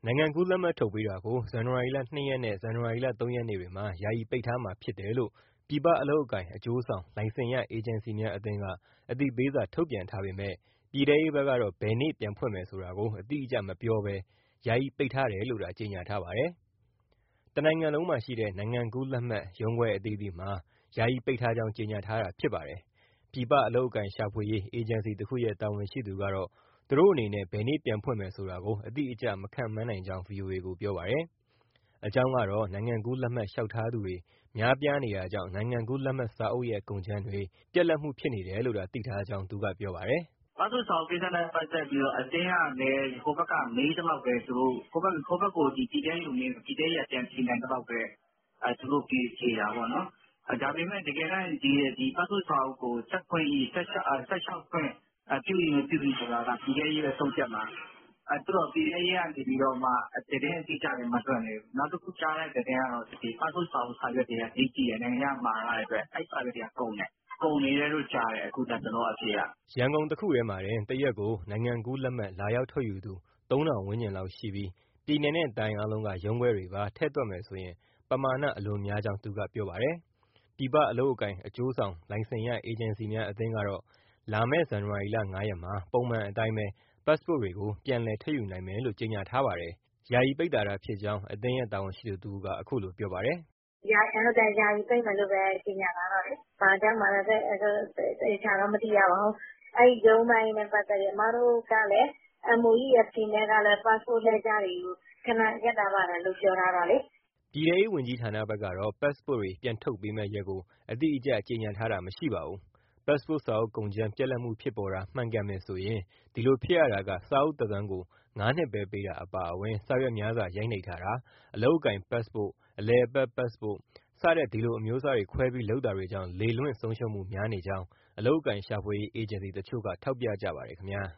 နိုင်ငံကူးလက်မှတ်ထုတ်ပေးတာကို ဇန်နဝါရီလ ၂ ရက်နဲ့ ဇန်နဝါရီလ ၃ ရက်နေ့တွေမှာ ယာယီပိတ်ထားမှာဖြစ်တယ်လို့ ပြည်ပအလုပ်အကိုင် အကျိုးဆောင် လိုင်စင်ရ အေဂျင်စီများအသင်းက အသိပေးစာထုတ်ပြန်ထားပေမဲ့ ပြည်ထဲရေးဘက်ကတော့ ဘယ်နေ့ပြန်ဖွင့်မယ်ဆိုတာကို အတိအကျမပြောဘဲ ယာယီပိတ်ထားတယ်လို့သာ ကြေညာထားပါတယ်။ တနိုင်ငံလုံးမှာရှိတဲ့ နိုင်ငံကူးလက်မှတ်ရုံးခွဲအသီးသီးမှာ ယာယီပိတ်ထားကြောင်း ကြေညာထားတာဖြစ်ပါတယ်။ ပြည်ပအလုပ်အကိုင်ရှာဖွေရေး အေဂျင်စီတခုရဲ့ တာဝန်ရှိသူကတော့ သူတို့အနေနဲ့ ဘယ်နေ့ပြန်ဖွင့်မယ်ဆိုတာကို အတိအကျ မခန့်မှန်းနိုင်ကြောင်း ဗွီအိုအေကို ပြောပါတယ်။ အကြောင်းကတော့ နိုင်ငံကူးလက်မှတ်လျှောက်ထားသူတွေ များပြားနေတာကြောင့် နိုင်ငံကူးလက်မှတ်စာအုပ်ရဲ့ ကုန်ကြမ်းတွေ ပြတ်လပ်မှုဖြစ်နေတယ်လို့သာ သိထားကြောင်း သူကပြောပါတယ်။ "ပတ်စ်ပို့စာအုပ်ကိစ္စနဲ့ပတ်သက်ပြီးတော့ အသင်းကလည်း ဟိုဘက်ကမေးသလောက်ပဲ သူတို့ဟိုဘက်ကို ပြည်ထဲရေးကိုမေးတော့ ပြည်ထဲရေးကပြန်ဖြေနိုင်သလောက်ပဲ သူတို့ဖြေတာပေါ့နော်။ ဒါပေမဲ့ တကယ်တမ်း ဒီပတ်စ်ပို့စာအုပ်ကို ဆက်လျှောက်ခွင့်ပြု၏မပြု၏ဆိုတာက ပြည်ထဲရေးပဲဆုံးဖြတ်မှာ။ ပြည်ထဲရေးကနေပြီးတော့မှ သတင်းအတိအကျလည်း မလွှင့်သေးဘူး။ နောက်တခုကြားတဲ့သတင်းကတော့ ပတ်စ်ပို့စာအုပ်စာရွက်တွေက ဈေးကြီးတယ်၊ နိုင်ငံခြားမှာထားတဲ့အတွက် အဲဒီစာရွက်တွေကကုန်တယ်။ ကုန်နေတယ်လို့ကြားတယ် အခုလတ်တလောအဖြေက။ " ရန်ကုန်တခုတည်းမှာတင် တရက်ကို နိုင်ငံကူးလက်မှတ် လာရောက်ထုတ်ယူသူ ၃,၀၀၀ ဝန်းကျင်လောက်ရှိပြီး ပြည်နယ်နဲ့တိုင်းအားလုံးက ရုံးခွဲတွေပါ ထည့်တွက်မယ်ဆိုရင် ပမာဏအလွန်များကြောင်း သူကပြောပါတယ်။ ပြည်ပအလုပ်အကိုင် အကျိုးဆောင် လိုင်စင်ရ အေဂျင်စီများအသင်းကတော့ လာမယ့် ဇန်နဝါရီလ ၅ ရက်မှာ ပုံမှန်အတိုင်းပဲ ပတ်စ်ပို့တွေကို ပြန်လည်ထုတ်ယူနိုင်မယ်လို့ ကြေညာထားပါတယ်။ ယာယီပိတ်တာသာဖြစ်ကြောင်း အသင်းရဲ့ တာဝန်ရှိသူတဦးက အခုလိုပြောပါတယ်။ "ယာယီပိတ်မယ်လို့ပဲ ကြေညာထားတော့လေ ဘာကြောင့်မှတော့သေချာတော့ မသိရပါဘူး။ အဲဒီရုံးပိုင်းနဲ့ပတ်သက်ပြီး အမတို့ကလည်း MOEAF နဲ့ကလည်း ပတ်စ်ပို့လှည့်ကျားတွေကို ခဏရပ်ထားပါတယ်လို့ ပြောထားတော့လေ။ " ပြည်ထဲရေးဝန်ကြီးဌာနဘက်ကတော့ ပတ်စ်ပို့တွေ ပြန်ထုတ်ပေးမယ့်ရက်ကို အတိအကျ ကြေညာထားတာ မရှိပါဘူး။ ပတ်စ်ပို့စာအုပ်ကုန်ကြမ်း ပြတ်လပ်မှုဖြစ်ပေါ်တာ မှန်ကန်မယ်ဆိုရင် ဒီလိုဖြစ်ရတာက စာအုပ်သက်တမ်းကို ၅ နှစ်ပဲပေးတာ အပါအဝင် စာရွက်များစွာ ရိုက်နှိပ်ထားတာ၊ အလုပ်အကိုင်ပတ်စ်ပို့၊ အလည်အပတ် ပတ်စ်ပို့ စတဲ့ ဒီလိုအမျိုးအစားတွေ ခွဲပြီးလုပ်တာတွေကြောင့် လေလွင့်ဆုံးရှုံးမှုများနေကြောင်း အလုပ်အကိုင်ရှာဖွေရေး အေဂျင်စီတချို့က ထောက်ပြကြပါတယ်ခင်ဗျာ